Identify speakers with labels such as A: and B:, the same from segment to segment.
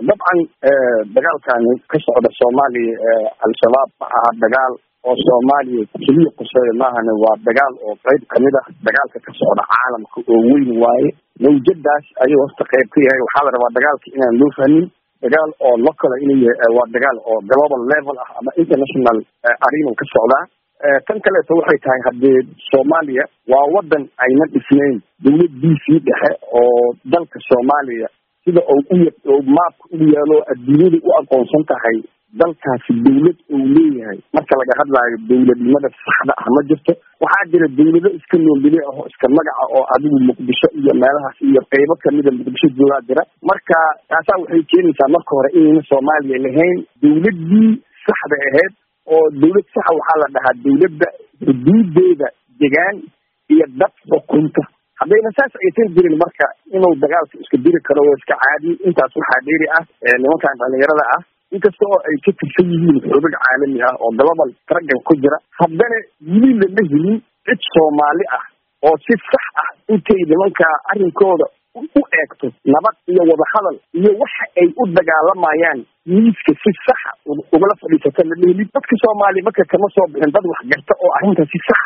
A: dabcan dagaalkan ka socda Soomaaliya al-shabaab aha dagaal oo Soomaaliya kaliya qosay maahane waa dagaal oo qayb kamid ah dagaalka ka socda caalamka oo weyn waaye mawjadaas ayuu wasta qayb ka yahay waxa la rabaa dagaalka inaan loo fahmin dagaal oo local inuu waa dagaal oo global level ah ama international arena ka socda tan kale waxay tahay hadii Soomaaliya waa wadan ayna dhisnayn dawladdiisii dhexe oo dalka Soomaaliya sida oo map u yaalo adduunyada u aqoonsan tahay dalkaasi dawlad uu leeyahay marka laga hadlayo dawladnimada saxda ah ma jirto waxa jira dawlado iska noolbile oo iska magaca oo adigu Muqdisho iyo meelahaas iyo qaybo kamid ah Muqdisho jooga jira marka taas waxay keenaysaa marka hore in Soomaaliya lahayn dawladii saxda ahayd oo dawlad sax waxa la dhahaa dawladda xuduudeeda deegaan iyo dad xukunta haddayna saas ay jirin marka inuu dagaalka iska diri karo oo iska caadi intaas waxa dheeri ah nimankan dhalinyarada ah inkasta oo ay ka tirsan yihiin xubin caalami ah oo global tragan ku jira haddana wili la helin cid Soomaali ah oo si sax ah intay nimanka arrinkooda u eegto nabad iyo wada hadal iyo waxa ay u dagaalamayaan miiska si sax uga fadhiisata la leeyahay dadka Soomaali marka kama soo bixin dad wax garta oo arrinta si sax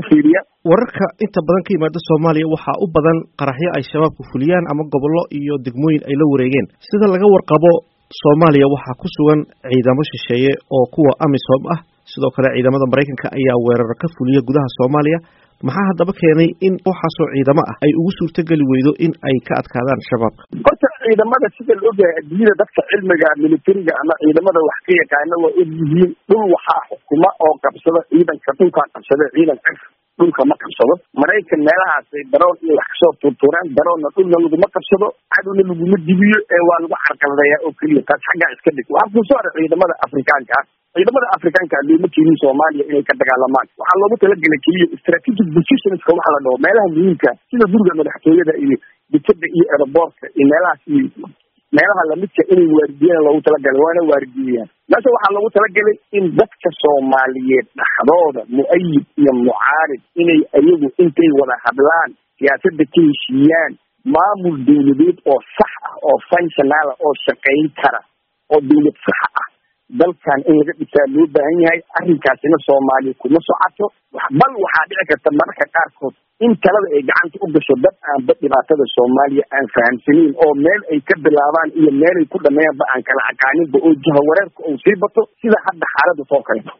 B: wararka inta badan ka yimaada Soomaaliya waxa u badan qaraxyo ay shabaabku fuliyaan ama gobollo iyo degmooyin ay la wareegeen sida laga warqabo Soomaaliya waxa ku sugan ciidamo shisheeye oo kuwa AMISOM ah sidoo kale ciidamada Mareykanka ayaa weerar ka fuliya gudaha Soomaaliya maxaa hadaba keenay in waxaasoo ciidamo ah ay ugu suurtagali weydo in ay ka adkaadaan shabaabka
A: horta ciidamada sida loo ogahay adduunyada dadka cilmiga militariga ama ciidamada wax ka yaqaana waa yihiin dhul waxa xukuma oo qabsada ciidanka dhulka qabsada ciidan dhulka ma qabsado Mareykan meelahaas ay daroon iyo wax soo turturaan daroon dhulna lagu ma qabsado cadowna lagu ma dibiyo ee waa lagu carqaladeeyaa oo kaliya taas xagga iska dhig waxa ku soo ciidamada Afrikaanka loo keenay Soomaaliya inay ka dagaalamaan waxa loogu talagalay kaliya strategic positions ka waxa la dhaho meelaha muhiimka sida guriga madaxtooyada iyo dibadda iyo airportka iyo meelaha la midka inay waardiyaan loogu talagalay waana waardiyaan meesha waxa loogu talagalay in dadka Soomaaliyeed dhaxdooda mu'ayyid iyo mu'aarid inay ayagu intay wada hadlaan siyaasadda ka heshiiyaan maamul dawladeed oo sax ah oo functional oo shaqayn kara oo dawlad sax ah dalkan in laga dhisaa loo baahan yahay arrinkaasina Soomaaliya kuma socoto bal waxa dhici karta marka qaarkood in talada ay gacanta u gasho dad aan dhibaatada Soomaaliya aan fahamsanin oo meel ay ka bilaabaan iyo meel ay ku dhameeyaan aan kala aqaanin oo jaha wareerka oo sii bato sida hadda xaaladda soo kale